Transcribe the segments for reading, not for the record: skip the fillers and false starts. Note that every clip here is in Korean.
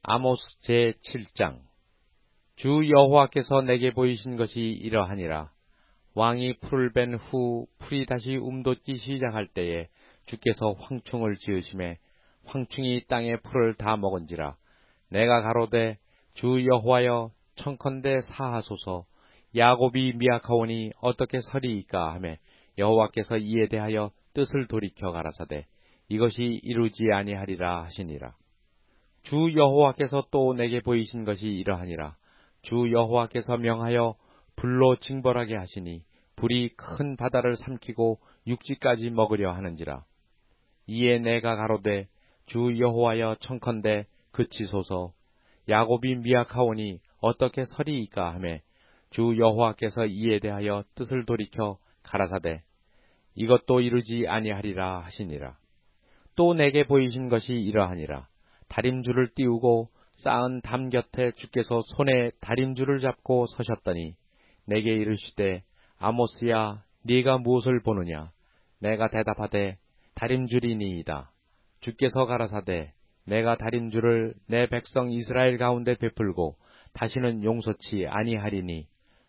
아모스 제7장. 주 여호와께서 내게 보이신 것이 이러하니라. 왕이 풀을 벤 후 풀이 다시 움돋기 시작할 때에 주께서 황충을 지으심에 황충이 땅의 풀을 다 먹은지라. 내가 가로되 주 여호와여 청컨대 사하소서. 야곱이 미약하오니 어떻게 서리이까 하매 여호와께서 이에 대하여 뜻을 돌이켜 가라사대 이것이 이루지 아니하리라 하시니라. 주 여호와께서 또 내게 보이신 것이 이러하니라. 주 여호와께서 명하여 불로 징벌하게 하시니 불이 큰 바다를 삼키고 육지까지 먹으려 하는지라. 이에 내가 가로되 주 여호와여 청컨대 그치소서. 야곱이 미약하오니 어떻게 서리이까 하매 주 여호와께서 이에 대하여 뜻을 돌이켜 가라사대 이것도 이루지 아니하리라 하시니라. 또 내게 보이신 것이 이러하니라. 다림줄을 띄우고 쌓은 담 곁에 주께서 손에 다림줄을 잡고 서셨더니 내게 이르시되 아모스야 네가 무엇을 보느냐. 내가 대답하되 다림줄이니이다. 주께서 가라사대 내가 다림줄을 내 백성 이스라엘 가운데 베풀고 다시는 용서치 아니하리니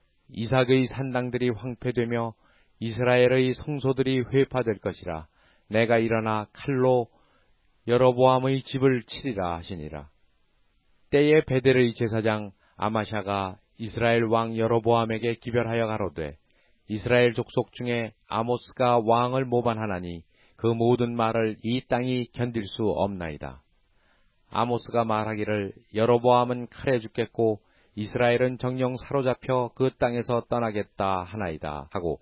이삭의 산당들이 황폐되며 이스라엘의 성소들이 회파될 것이라. 내가 일어나 칼로 여로보암의 집을 치리라 하시니라. 때에 베델의 제사장 아마샤가 이스라엘 왕 여로보암에게 기별하여 가로되 이스라엘 족속 중에 아모스가 왕을 모반하나니 그 모든 말을 이 땅이 견딜 수 없나이다. 아모스가 말하기를 여로보암은 칼에 죽겠고 이스라엘은 정령 사로잡혀 그 땅에서 떠나겠다 하나이다 하고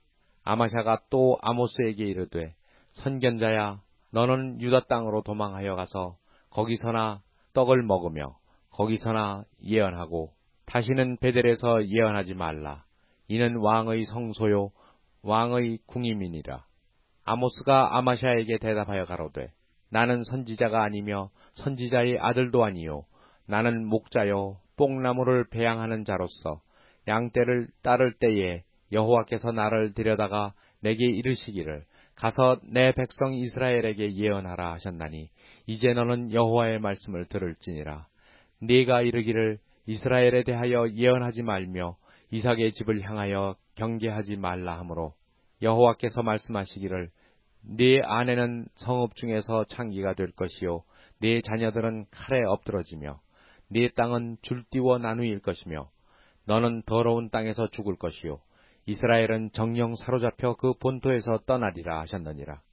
아마샤가 또 아모스에게 이르되 선견자야 너는 유다 땅으로 도망하여 가서 거기서나 떡을 먹으며 거기서나 예언하고 다시는 베델에서 예언하지 말라. 이는 왕의 성소요 왕의 궁임이니라. 아모스가 아마샤에게 대답하여 가로되 나는 선지자가 아니며 선지자의 아들도 아니요 나는 목자요 뽕나무를 배양하는 자로서 양떼를 따를 때에 여호와께서 나를 데려다가 내게 이르시기를 가서 내 백성 이스라엘에게 예언하라 하셨나니 이제 너는 여호와의 말씀을 들을지니라. 네가 이르기를 이스라엘에 대하여 예언하지 말며 이삭의 집을 향하여 경계하지 말라 하므로 여호와께서 말씀하시기를 네 아내는 성읍 중에서 창기가 될 것이요 네 자녀들은 칼에 엎드러지며 네 땅은 줄띠워 나누일 것이며 너는 더러운 땅에서 죽을 것이요 이스라엘은 정령 사로잡혀 그 본토에서 떠나리라 하셨느니라.